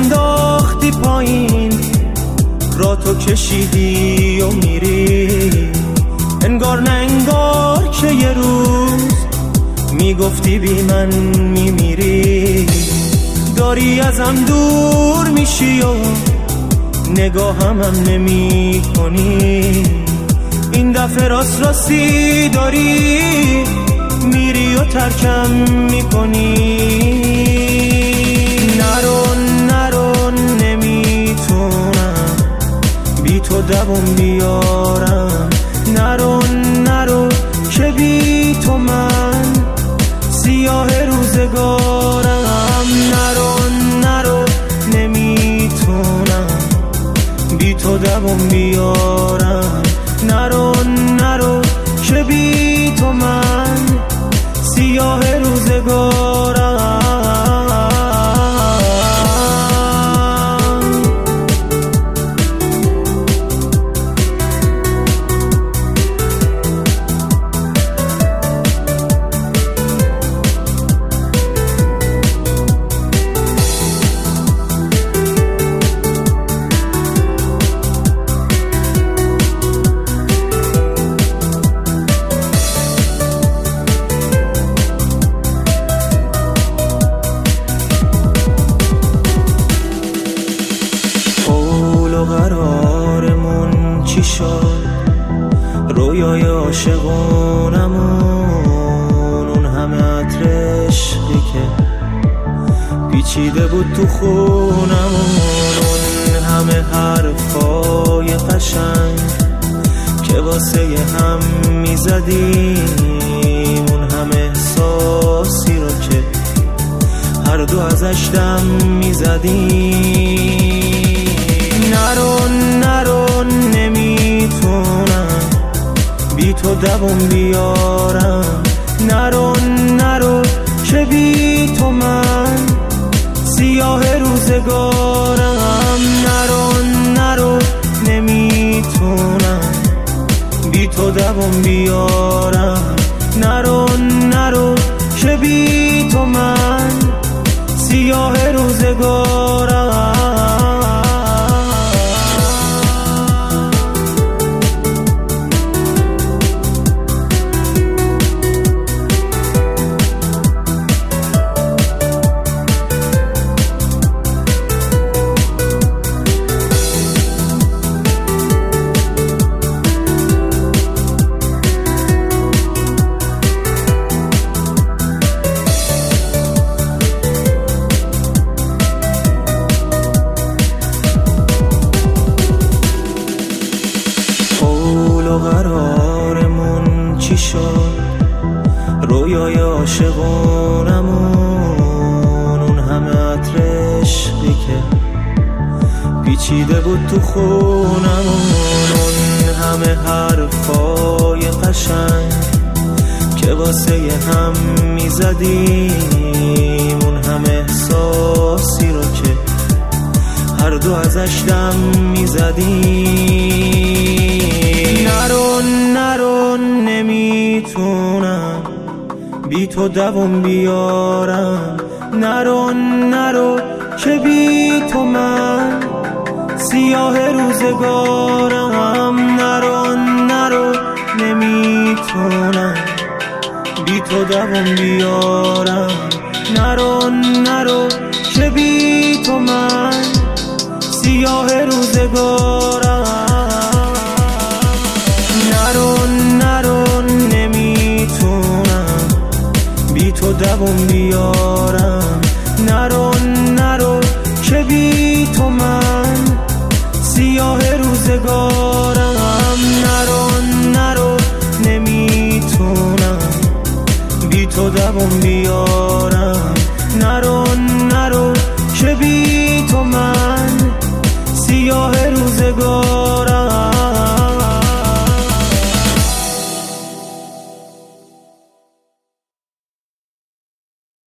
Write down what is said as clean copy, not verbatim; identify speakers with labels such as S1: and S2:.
S1: انداختی پایین، را تو کشیدی و میری، انگار نه انگار که یه روز میگفتی بی من میمیری. داری ازم دور میشی و نگاهم نمی کنی، این دفعه راست راستی داری میری و ترکم میکنی. نرو نمیتونم بی تو دوام بیارم، نرو که بی تو من سیاه روزگارم. نرو نمیتونم بی تو دوام بیارم، نرو که بی تو من سیاه روزگارم. قرارمون چی شد؟ رویای عاشقونمون، اون همه عطر عشقی که پیچیده بود تو خونمون، اون همه حرفای قشنگ که واسه هم میزدیم، اون همه احساسی رو که هر دو ازش دم میزدیم. نرو نمیتونم بی تو دوام بیارم، نرو که بی تو من سیاه روزگارم. نرو نمیتونم بی تو دوام بیارم، نرو که بی تو من سیاه روزگارم. قرارمون چی شد؟ رویای عاشقونمون، اون همه عطر عشقی که پیچیده بود تو خونمون، اون همه حرفای قشنگ که واسه هم میزدیم، اون همه احساسی رو که هر دو ازش دم میزدیم. نرو نمیتونم بی تو دوام بیارم، نرو که بی تو من سیاه روزگارم. نرو نمیتونم بی تو دوام بیارم، نرو که بی تو من سیاه روزگارم. نرو نمیتونم بی تو دوام بیارم، نرو که بی تو من سیاه روزگارم. نرو نمیتونم بی تو دوام بیارم، نرو که بی تو من سیاه